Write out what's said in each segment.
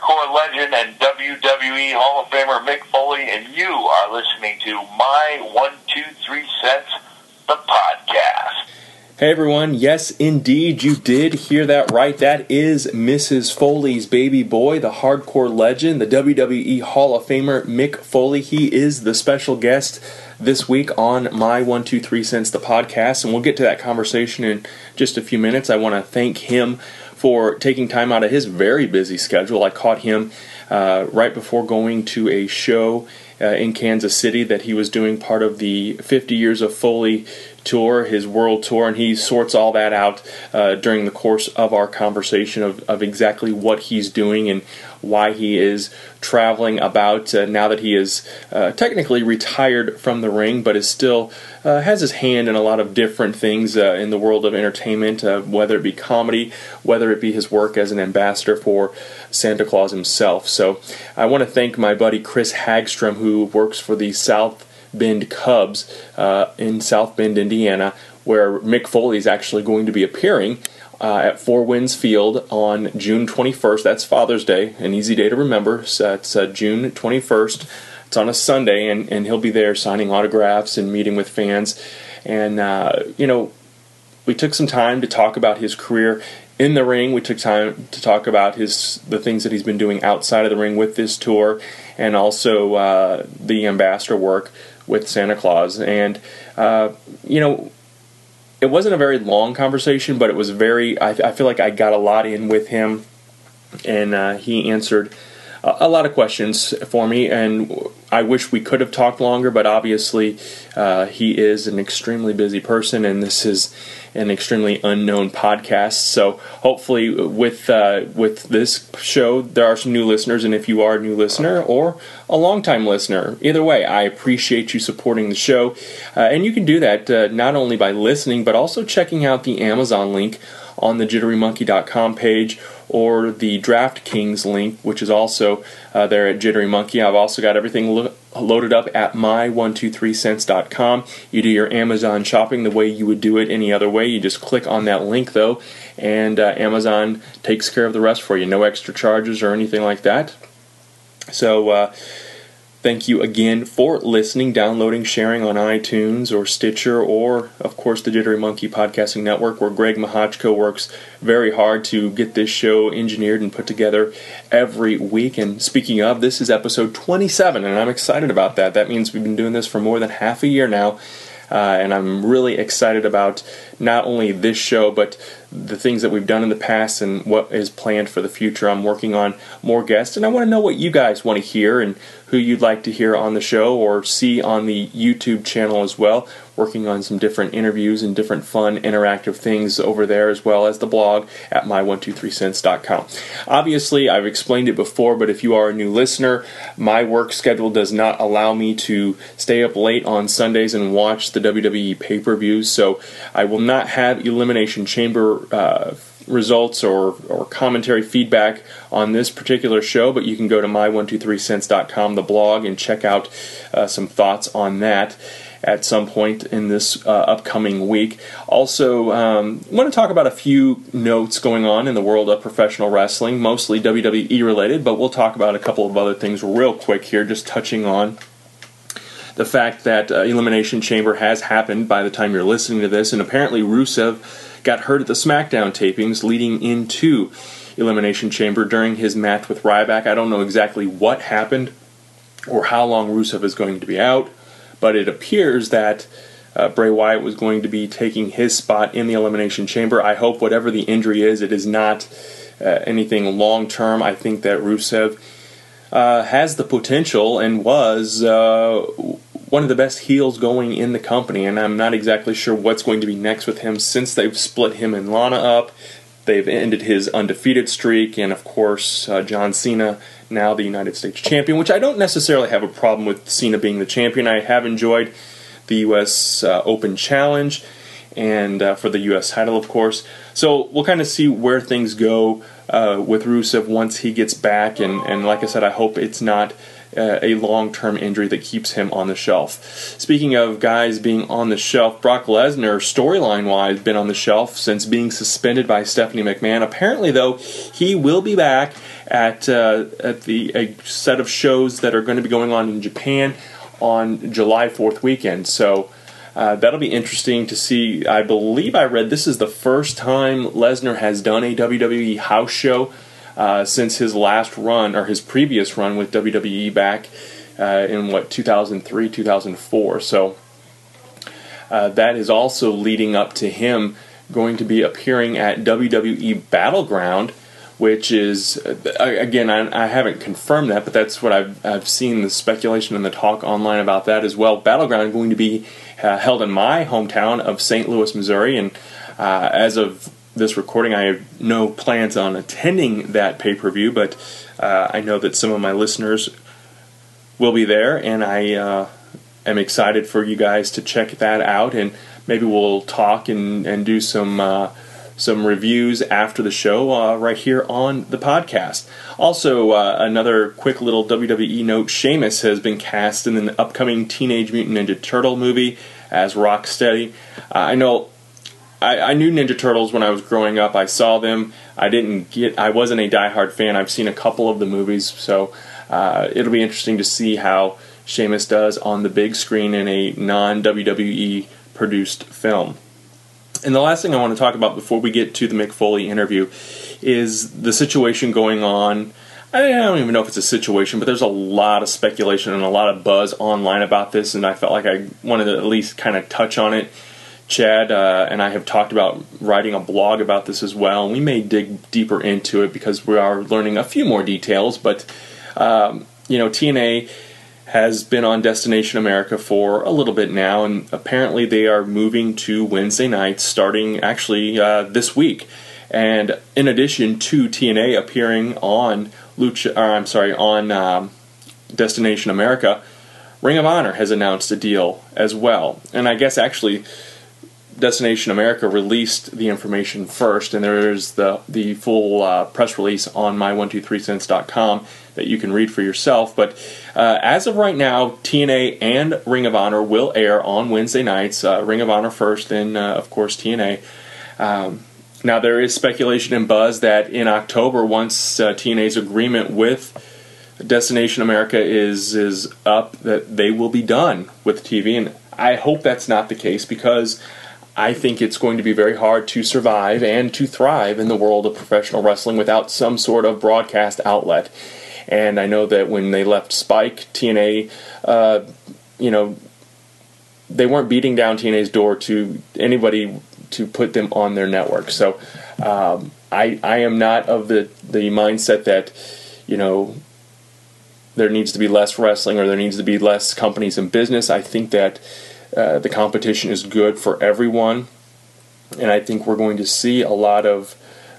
hardcore legend and WWE Hall of Famer Mick Foley, and you are listening to My 123 Cents, the podcast. Hey everyone, yes indeed, you did hear that right. That is Mrs. Foley's baby boy, the hardcore legend, the WWE Hall of Famer Mick Foley. He is the special guest this week on My 123 Cents, the podcast, and we'll get to that conversation in just a few minutes. I want to thank him for taking time out of his very busy schedule. I caught him right before going to a show in Kansas City that he was doing part of the 50 Years of Foley tour, his world tour, and he sorts all that out during the course of our conversation of exactly what he's doing and why he is traveling about now that he is technically retired from the ring, but is still has his hand in a lot of different things in the world of entertainment, whether it be comedy, whether it be his work as an ambassador for Santa Claus himself. So I want to thank my buddy Chris Hagstrom, who works for the South Bend Cubs in South Bend, Indiana, where Mick Foley is actually going to be appearing at Four Winds Field on June 21st. That's Father's Day, an easy day to remember. So it's June 21st. It's on a Sunday, and he'll be there signing autographs and meeting with fans. And, we took some time to talk about his career in the ring. We took time to talk about the things that he's been doing outside of the ring with this tour, and also the ambassador work with Santa Claus. And, it wasn't a very long conversation, but it was I feel like I got a lot in with him, and he answered a lot of questions for me, and I wish we could have talked longer, but obviously he is an extremely busy person, and this is an extremely unknown podcast. So hopefully with this show, there are some new listeners, and if you are a new listener or a longtime listener, either way, I appreciate you supporting the show. And you can do that not only by listening, but also checking out the Amazon link on the JitteryMonkey.com page, or the DraftKings link, which is also there at Jittery Monkey. I've also got everything loaded up at my123cents.com. You do your Amazon shopping the way you would do it any other way. You just click on that link, though, and Amazon takes care of the rest for you. No extra charges or anything like that. So, thank you again for listening, downloading, sharing on iTunes or Stitcher, or, of course, the Jittery Monkey Podcasting Network, where Greg Mahochko works very hard to get this show engineered and put together every week. And speaking of, this is episode 27, and I'm excited about that. That means we've been doing this for more than half a year now, and I'm really excited about not only this show, but the things that we've done in the past and what is planned for the future. I'm working on more guests, and I want to know what you guys want to hear and who you'd like to hear on the show or see on the YouTube channel as well. Working on some different interviews and different fun interactive things over there, as well as the blog at my123cents.com. Obviously, I've explained it before, but if you are a new listener, my work schedule does not allow me to stay up late on Sundays and watch the WWE pay-per-views, so I will not have Elimination Chamber results or commentary feedback on this particular show, but you can go to my123cents.com, the blog, and check out some thoughts on that at some point in this upcoming week. Also, I want to talk about a few notes going on in the world of professional wrestling, mostly WWE related, but we'll talk about a couple of other things real quick here, just touching on the fact that Elimination Chamber has happened by the time you're listening to this, and apparently Rusev got hurt at the SmackDown tapings leading into Elimination Chamber during his match with Ryback. I don't know exactly what happened or how long Rusev is going to be out, but it appears that Bray Wyatt was going to be taking his spot in the Elimination Chamber. I hope whatever the injury is, it is not anything long-term. I think that Rusev has the potential and was one of the best heels going in the company, and I'm not exactly sure what's going to be next with him since they've split him and Lana up. They've ended his undefeated streak, and of course John Cena, now the United States champion, which I don't necessarily have a problem with Cena being the champion. I have enjoyed the U.S. Open Challenge and for the U.S. title, of course. So we'll kind of see where things go with Rusev once he gets back, and like I said, I hope it's not a long-term injury that keeps him on the shelf. Speaking of guys being on the shelf, Brock Lesnar, storyline-wise, been on the shelf since being suspended by Stephanie McMahon. Apparently, though, he will be back at a set of shows that are going to be going on in Japan on July 4th weekend. So that'll be interesting to see. I believe I read this is the first time Lesnar has done a WWE house show since his last run, or his previous run with WWE back in 2003, 2004. So that is also leading up to him going to be appearing at WWE Battleground, which is, again, I haven't confirmed that, but that's what I've seen the speculation and the talk online about that as well. Battleground going to be held in my hometown of St. Louis, Missouri, and as of this recording, I have no plans on attending that pay-per-view, but I know that some of my listeners will be there, and I am excited for you guys to check that out, and maybe we'll talk and do some reviews after the show right here on the podcast. Also, another quick little WWE note, Sheamus has been cast in the upcoming Teenage Mutant Ninja Turtle movie as Rocksteady. I knew Ninja Turtles when I was growing up. I saw them. I wasn't a diehard fan. I've seen a couple of the movies, so it'll be interesting to see how Sheamus does on the big screen in a non-WWE produced film. And the last thing I want to talk about before we get to the Mick Foley interview is the situation going on. I don't even know if it's a situation, but there's a lot of speculation and a lot of buzz online about this, and I felt like I wanted to at least kind of touch on it. Chad and I have talked about writing a blog about this as well, and we may dig deeper into it because we are learning a few more details, but TNA has been on Destination America for a little bit now, and apparently they are moving to Wednesday nights starting actually this week. And in addition to TNA appearing on Destination America, Ring of Honor has announced a deal as well. And I guess actually Destination America released the information first, and there's the full press release on my123cents.com that you can read for yourself. But as of right now, TNA and Ring of Honor will air on Wednesday nights. Ring of Honor first, then of course TNA. Now there is speculation and buzz that in October, once TNA's agreement with Destination America is up, that they will be done with TV. And I hope that's not the case, because I think it's going to be very hard to survive and to thrive in the world of professional wrestling without some sort of broadcast outlet. And I know that when they left Spike, TNA, they weren't beating down TNA's door to anybody to put them on their network. So I am not of the mindset that, there needs to be less wrestling or there needs to be less companies in business. I think that the competition is good for everyone, and I think we're going to see a lot of,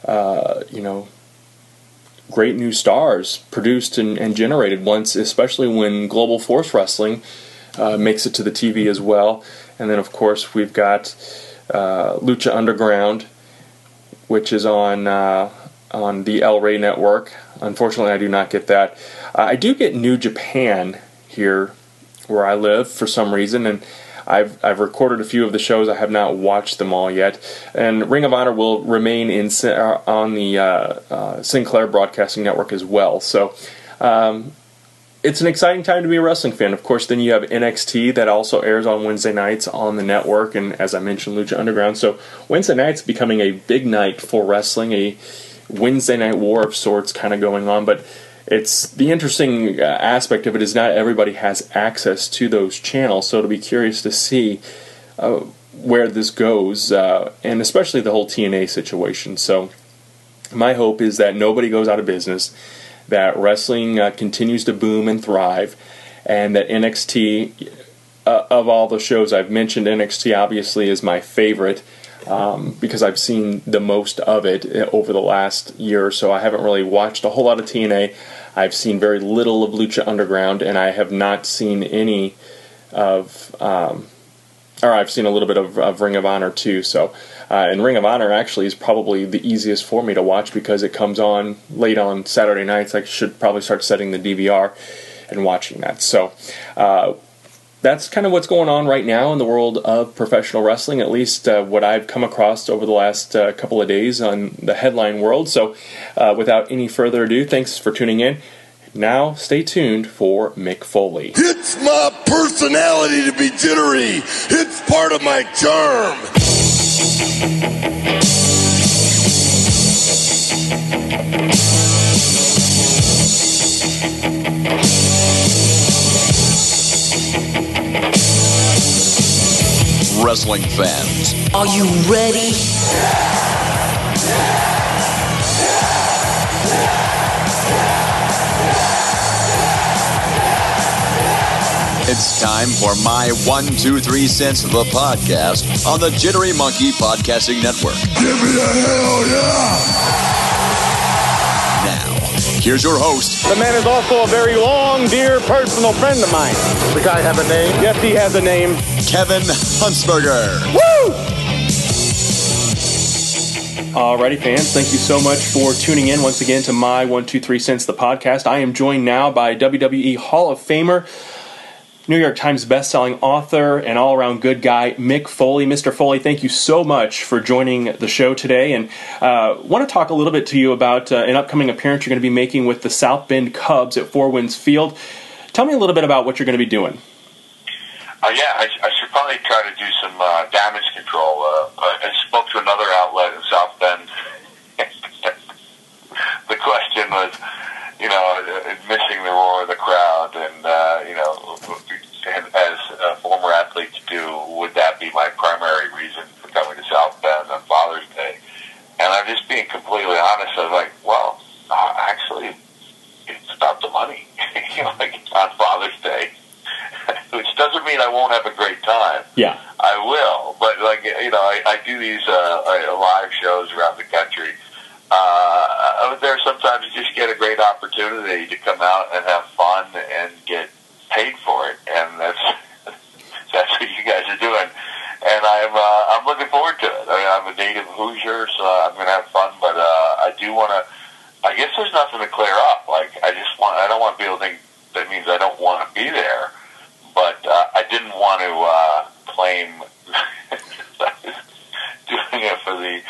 great new stars produced and generated once, especially when Global Force Wrestling makes it to the TV as well. And then, of course, we've got Lucha Underground, which is on the El Rey network. Unfortunately, I do not get that. I do get New Japan here where I live for some reason, and I've recorded a few of the shows. I have not watched them all yet. And Ring of Honor will remain on the Sinclair Broadcasting Network as well. So it's an exciting time to be a wrestling fan. Of course, then you have NXT that also airs on Wednesday nights on the network, and as I mentioned, Lucha Underground. So Wednesday nights becoming a big night for wrestling, a Wednesday night war of sorts kind of going on. But it's the interesting aspect of it is not everybody has access to those channels, so it'll be curious to see where this goes, and especially the whole TNA situation. So my hope is that nobody goes out of business, that wrestling continues to boom and thrive, and that NXT, of all the shows I've mentioned, NXT obviously is my favorite, because I've seen the most of it over the last year or so. I haven't really watched a whole lot of TNA. I've seen very little of Lucha Underground, and I have not seen any of, I've seen a little bit of Ring of Honor too. So, and Ring of Honor actually is probably the easiest for me to watch because it comes on late on Saturday nights. I should probably start setting the DVR and watching that. So, that's kind of what's going on right now in the world of professional wrestling, at least what I've come across over the last couple of days on the headline world. So without any further ado, thanks for tuning in. Now, stay tuned for Mick Foley. It's my personality to be jittery. It's part of my charm. Wrestling fans, are you ready? it's time for my 1, 2, 3 cents of the podcast on the Jittery Monkey Podcasting Network. Give me a hell yeah! Now, here's your host. The man is also a very long, dear personal friend of mine. The guy have a name? Yes, he has a name. Kevin Huntsberger. Woo! Alrighty, fans, thank you so much for tuning in once again to my 1, 2, 3 cents, the podcast. I am joined now by WWE Hall of Famer, New York Times bestselling author, and all-around good guy, Mick Foley. Mr. Foley, thank you so much for joining the show today, and want to talk a little bit to you about an upcoming appearance you're going to be making with the South Bend Cubs at Four Winds Field. Tell me a little bit about what you're going to be doing. I should probably try to do some damage control. I spoke to another outlet in South Bend. The question was, missing the roar of the crowd, and as former athletes do, would that be my primary reason for coming to South Bend on Father's Day? And I'm just being completely honest. I was like, well, actually, it's about the money. On Father's Day. Which doesn't mean I won't have a great time. Yeah. I will. But, I do these live shows around the country. There sometimes you just get a great opportunity to come out and have fun and get paid for it. And that's what you guys are doing. And I'm looking forward to it. I mean, I'm a native Hoosier, so I'm going to have fun. But I do want to, I guess there's nothing to clear up. I don't want people to think that means I don't want to be there. But I didn't want to claim that I was doing it for the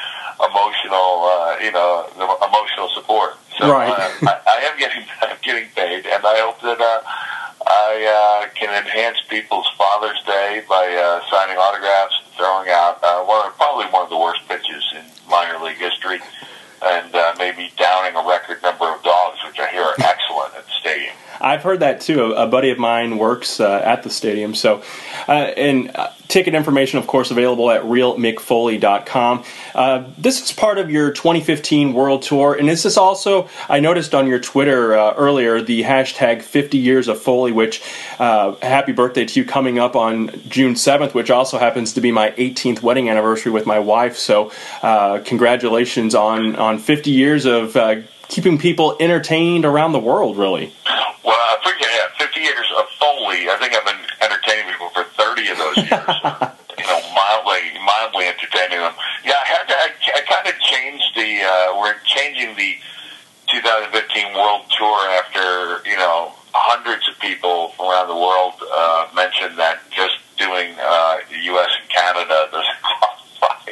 emotional support. So right. I am getting paid, and I hope that I can enhance people's Father's Day by signing autographs, throwing out probably one of the worst pitches in minor league history, and maybe downing a record number of dogs, which I hear are excellent at the stadium. I've heard that too. A buddy of mine works at the stadium. So, and ticket information, of course, available at realmickfoley.com. This is part of your 2015 World Tour, and this is also, I noticed on your Twitter earlier, the hashtag 50 Years of Foley, which, happy birthday to you, coming up on June 7th, which also happens to be my 18th wedding anniversary with my wife. So, congratulations on 50 years of keeping people entertained around the world, really. Well, I figure, 50 years of Foley. I think I've been entertaining people for 30 of those years. Mildly entertaining them. Yeah, I kind of changed we're changing the 2015 World Tour after, hundreds of people from around the world mentioned that just doing the U.S. and Canada doesn't qualify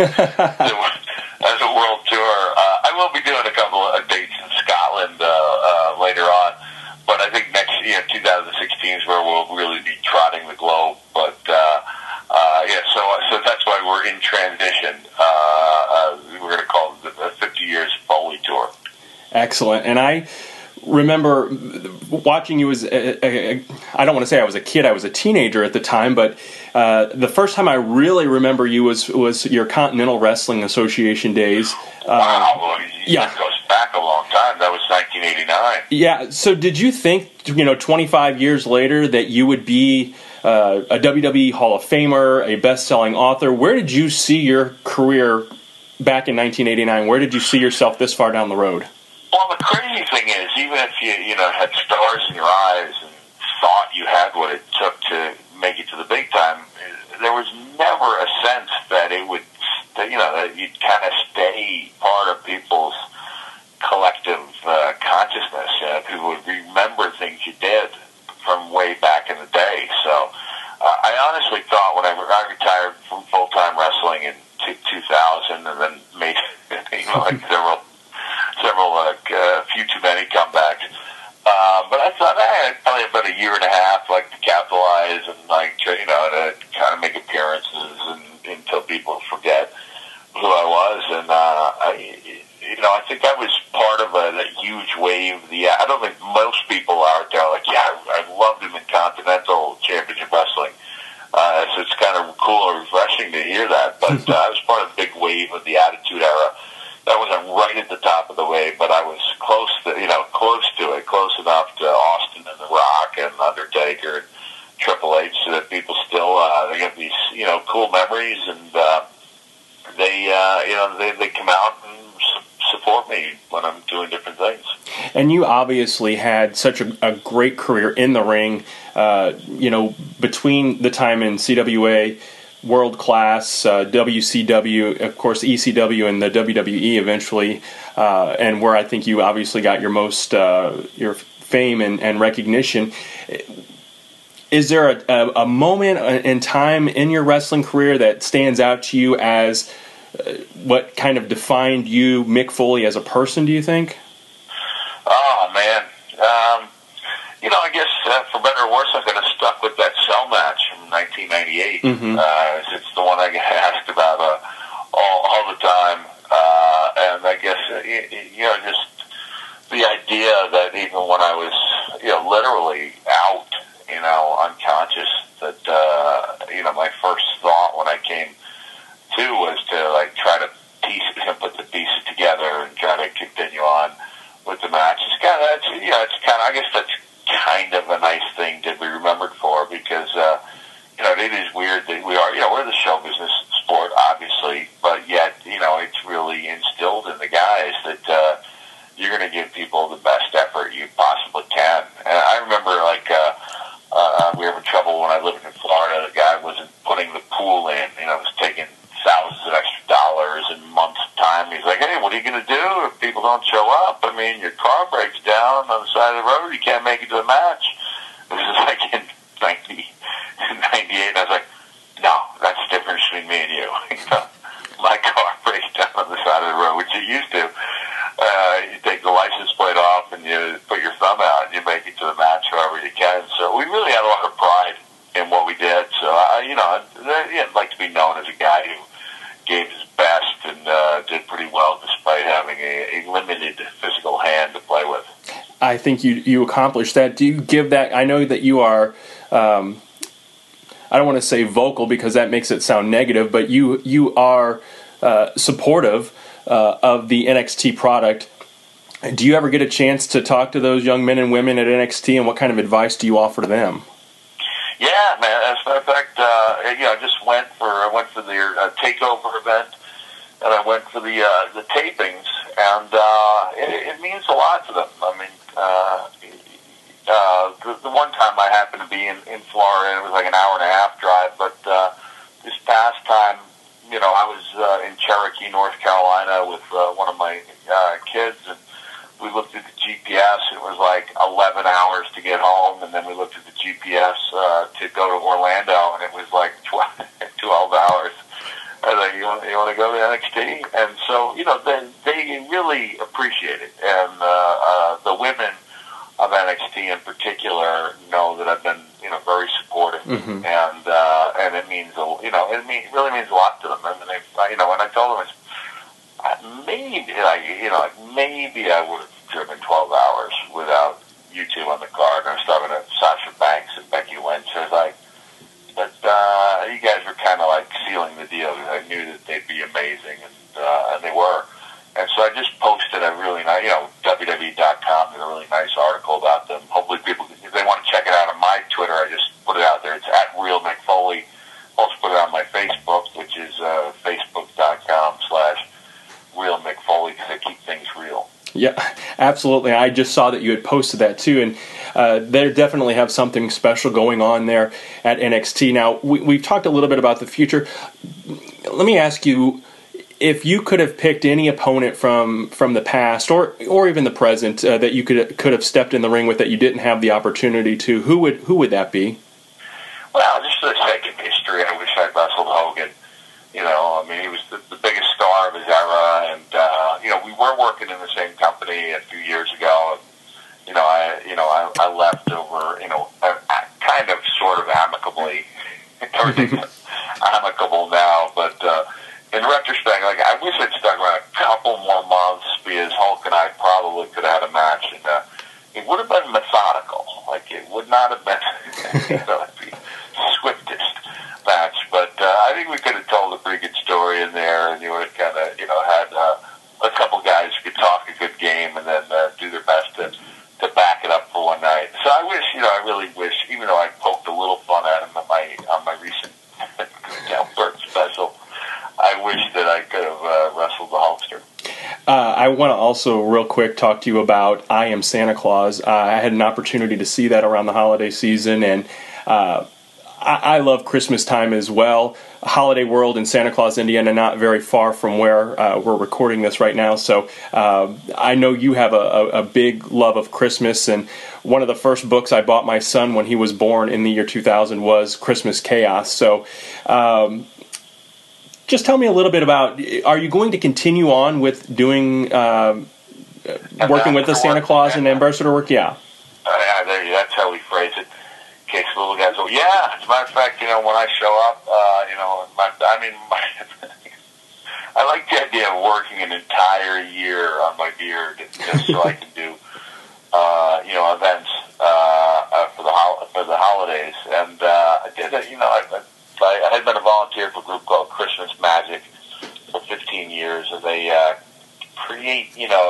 as a World Tour. I will be doing a couple of dates in Scotland later on. But I think next year, 2016 is where we'll really be trotting the globe. But so that's why we're in transition. We're going to call it the 50 Years Foley Tour. Excellent. And I remember watching you as I don't want to say I was a kid, I was a teenager at the time, but the first time I really remember you was your Continental Wrestling Association days. Wow. Yeah. That goes back a long time. That was 1989. Yeah. So did you think, 25 years later that you would be a WWE Hall of Famer, a best-selling author? Where did you see your career back in 1989? Where did you see yourself this far down the road? Well, the crazy thing is, even if you had stars in your eyes and thought you had what it took to make it to the big time, there was never a sense that it would, that you'd kind of stay part of people's collective consciousness. People would remember things you did from way back in the day. So comeback. But I thought I had probably about a year and a half, like, to capitalize and, like, to kind of make appearances until people forget who I was. And I think that was part of a huge wave. I don't think most people out there are like, yeah, I loved him in Continental Championship Wrestling. So it's kind of cool and refreshing to hear that. But I was part of the big wave of the Attitude Era. That wasn't right at the top of the wave, but I was close to it, close enough to Austin and The Rock and Undertaker and Triple H, so that people still they get these cool memories, and they come out and support me when I'm doing different things. And you obviously had such a great career in the ring, between the time in CWA, World Class, WCW, of course ECW, and the WWE eventually, and where I think you obviously got your most your fame and recognition. Is there a moment in time in your wrestling career that stands out to you as what kind of defined you, Mick Foley, as a person, do you think? Oh, man. I guess for better or worse, I got stuck with that cell match from 1998. It's the one I get asked about all the time. And I guess, just the idea that even when I was, literally out, unconscious, that, my first thought when I came to was to, like, try to put the pieces together and try to continue on with the match. I guess that's kind of a nice thing to be remembered for, because, it is weird that we're the show business sport, obviously, but yet, it's really instilled in the guys that, you're going to give people the best effort you possibly can. And I remember, like, we were having trouble when I lived in Florida. The guy wasn't putting the pool in, it was taking thousands of extra dollars in months' time. He's like, hey, what are you going to do if people don't show up? I mean, your car breaks down on the side of the road, you can't make it to the match. This is like in 98, and I was like, no, that's the difference between me and you. My car breaks down on the side of the road, which it used to. You take the license plate off and you put your thumb out and you make it to the match however you can. So we really had a lot of pride in what we did. So, I'd like to be known as a guy who gave his best and did pretty well despite having a limited physical hand to play with. I think you accomplished that. Do you give that? I know that you are. I don't want to say vocal because that makes it sound negative, but you are supportive of the NXT product. Do you ever get a chance to talk to those young men and women at NXT, and what kind of advice do you offer to them? Yeah, man. As a matter of fact, I just went for their takeover event, and I went for the tapings, and it means a lot to them. I mean, the one time I happened to be in Florida, it was like an hour and a half drive, but this past time, I was in Cherokee, North Carolina with one of my kids, and we looked at the GPS. It was like 11 hours to get home, and then we looked at the GPS to go to Orlando, and it was like 12 hours. I was like, you want to go to NXT? And so, they really appreciate it. And the women of NXT in particular know that I've been, very supportive. Mm-hmm. And it means, it really means a lot to them. I mean, when I told them, maybe I would have driven 12 hours without you two on the card. And I was talking to Sasha Banks and Becky Lynch. I was like, but you guys were kind of like sealing the deal. I knew that they'd be amazing, and they were. And so I just posted a really nice, WWE.com did a really nice article about them. Hopefully people, if they want to check it out on my Twitter, I just put it out there. It's at Real Mick Foley. Also put it on my Facebook, which is Facebook.com/Real Mick Foley, because I keep things real. Yeah, absolutely. I just saw that you had posted that too, and they definitely have something special going on there at NXT. Now, we've talked a little bit about the future. Let me ask you, if you could have picked any opponent from the past or even the present that you could have stepped in the ring with that you didn't have the opportunity to, who would that be? Well, just for the sake of history, I wish I'd wrestled Hogan. I mean, he was the biggest star of his era, and we were working in the same company a few years ago. everything amicable now. But in retrospect, like, I wish I'd stuck around a couple more months, because Hulk and I probably could have had a match, and it would have been methodical. Like, it would not have been the swiftest match. But I think we could have told a pretty good story in there, and you would have kind of, had a couple guys who could talk a good game and then do their best to back it up for one night. So I wish, I really wish, even though I poked a little fun at him on my recent Burt special, I wish that I could have wrestled the Hulkster. I want to also real quick talk to you about I Am Santa Claus. I had an opportunity to see that around the holiday season, and I love Christmas time as well. Holiday World in Santa Claus, Indiana, not very far from where we're recording this right now. So I know you have a big love of Christmas, and one of the first books I bought my son when he was born in the year 2000 was Christmas Chaos. So just tell me a little bit about, are you going to continue on with doing, working with the Santa Claus and ambassador work? Yeah. That's how we phrase it. In case little guys go, yeah. As a matter of fact, when I show up, I like the idea of working an entire year on my beard just so I can do, events for the holidays. And I did it. I had been a volunteer for a group called Christmas Magic for 15 years, and they create,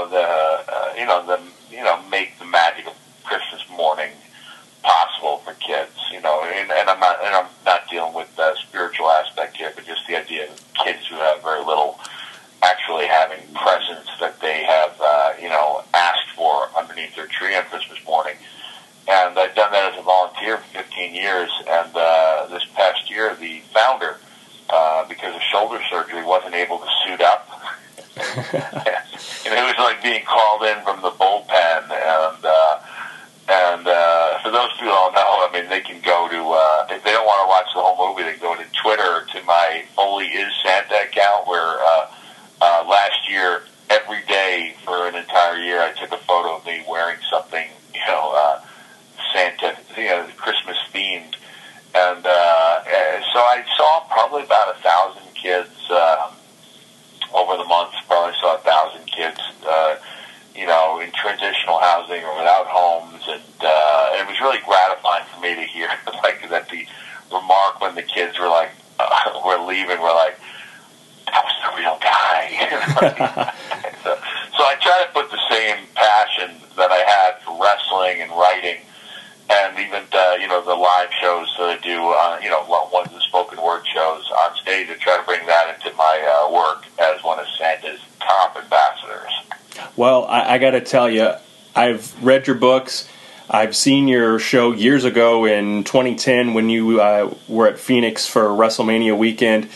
make the magic of Christmas morning possible for kids, and I'm not dealing with the spiritual aspect here, but just the idea of kids who have very little actually having presents that they have, asked for underneath their tree on Christmas morning. And I've done that as a volunteer for 15 years, and this past year, the founder, because of shoulder surgery, wasn't able to suit up. And it was like being called in from the bullpen, and for those people who don't know, they can go to, if they don't want to watch the whole movie, they can go to Twitter to my Foley is Santa account, where last year, every day for an entire year, I took a photo of me wearing something, Santa, Christmas themed. And so I saw probably about 1,000 kids over the months, probably saw 1,000 kids, in transitional housing or without homes, and it was really gratifying for me to hear that the remark when the kids were like, we're leaving, we're like, that was the real guy. So I try to put the same passion that I had for wrestling and writing, and even the live shows that I do, one of the spoken word shows on stage, to try to bring that into my work as one of Santa's top ambassadors. Well, I got to tell you, I've read your books. I've seen your show years ago in 2010 when you were at Phoenix for WrestleMania weekend.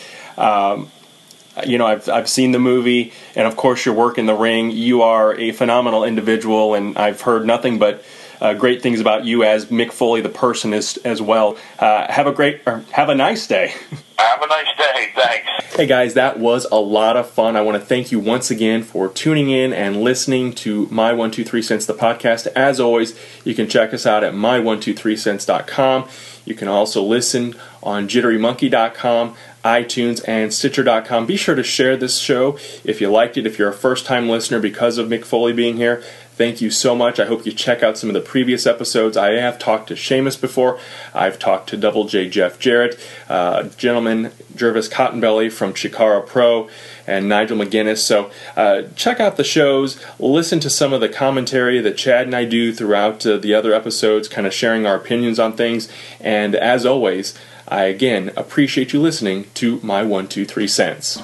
I've seen the movie, and of course your work in the ring. You are a phenomenal individual, and I've heard nothing but great things about you as Mick Foley, the person, as well. Have a nice day. Have a nice day. Thanks. Hey guys, that was a lot of fun. I want to thank you once again for tuning in and listening to My 123 Cents, the podcast. As always, you can check us out at my123cents.com. You can also listen on jitterymonkey.com, iTunes, and Stitcher.com. Be sure to share this show if you liked it. If you're a first-time listener because of Mick Foley being here, thank you so much. I hope you check out some of the previous episodes. I have talked to Sheamus before. I've talked to Double J Jeff Jarrett, gentleman Jervis Cottonbelly from Chikara Pro, and Nigel McGuinness. So check out the shows. Listen to some of the commentary that Chad and I do throughout the other episodes, kind of sharing our opinions on things. And as always, I again appreciate you listening to My 123 Cents.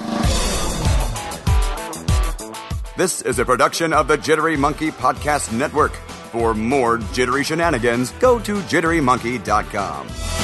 This is a production of the Jittery Monkey Podcast Network. For more jittery shenanigans, go to jitterymonkey.com.